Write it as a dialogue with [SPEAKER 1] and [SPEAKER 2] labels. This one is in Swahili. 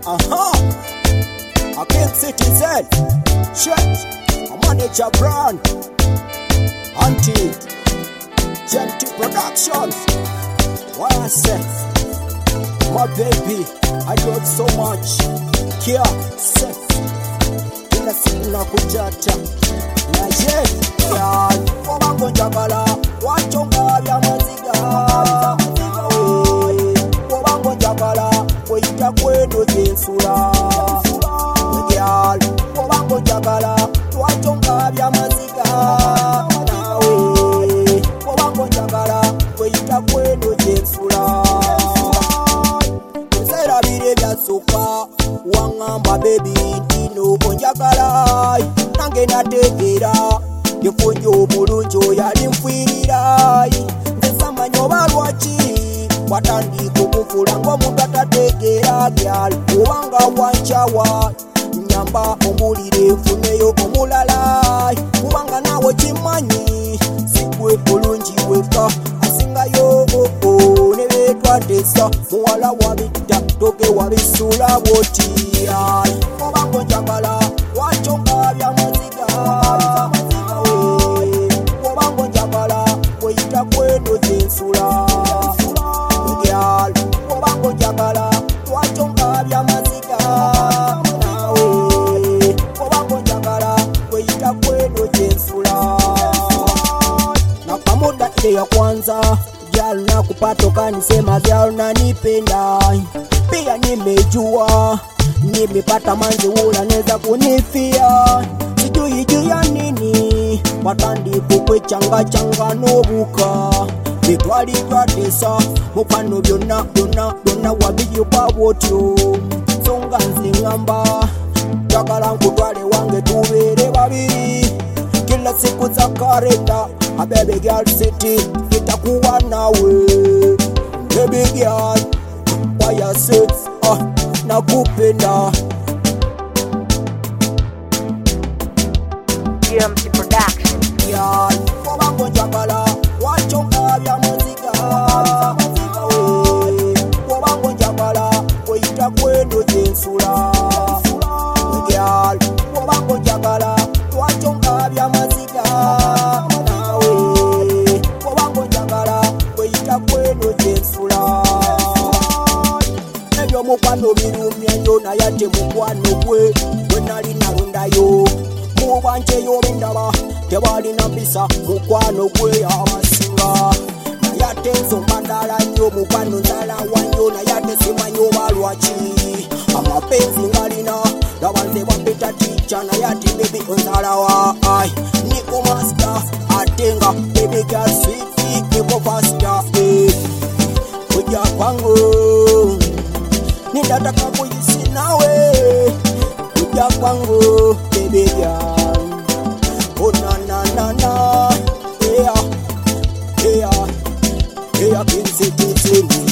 [SPEAKER 1] A King Citizen, Check, a manager brand, Auntie, Genty Productions. Why I say, my baby, I love so much. Kia, sex, ina siku na kujata. Na ye, ya, obango njagala, wachonga vya maziga. Obango njagala, weita kwendo jensula. Obango njagala, wachonga vya maziga. Obango njagala, weita kwendo jensula. Kusera bire vya soka, wangamba baby tino onjagala. Nange nategera, yefunyo mulunjo yali mfirira. Nsama nyoba lwaki, watandika okufula ng'omuntu atategera gyal. Kubanga wanchawa, nyamba omulire nfuneyo omulala. Kubanga nawe kimanyi, sigwe bulungi weka asingayo nebetwadesa. Muwala wabita toke wabisula bwoti. Obango njagala wachonga bya maziga. Obango njagala weita kwendo jensula. Obango njagala wachonga bya maziga. Obango njagala weita kwendo jensula. Nakamuda ile ya kwanza jal na kupata kanisema jal na nipenda. Pia nimejua nimepata manzi ula neza kunifia. Sijui juu ya nini watandika kwechanga changa nobuka. Bitwali twatesa mupano byonna wabijyo kwa bwotyo. Songa nzingamba njagala nkutwale wange tubeere babiri. Kila siku za karenda a baby girl city itakuwa nawe. Baby girl why you say nakupenda.
[SPEAKER 2] GMT Production.
[SPEAKER 1] Girl, obango njagala wachonga bya maziga. Obango njagala weita kwendo jensula. Girl, obango njagala wachonga bya maziga. Obango njagala weita kwendo jensula. Ebyo mukwano birumye nyo na yate mukwano gwe wenali nalondayo. Mubanje yobindaba tebalina mpisa mukwano gwe abasinga. Nayate nzo mandala nyo mukwano nzala wanyo nayate simanyo balwaki. Amapenzi ngalina labanze bapita ticha nayate baby onzala wa ai. Niko master atenga baby girl sweet niko faster. Kuja kwangu ninataka kuishi nawe. Kuja kwangu baby girl. Oh na yeah King Citizen.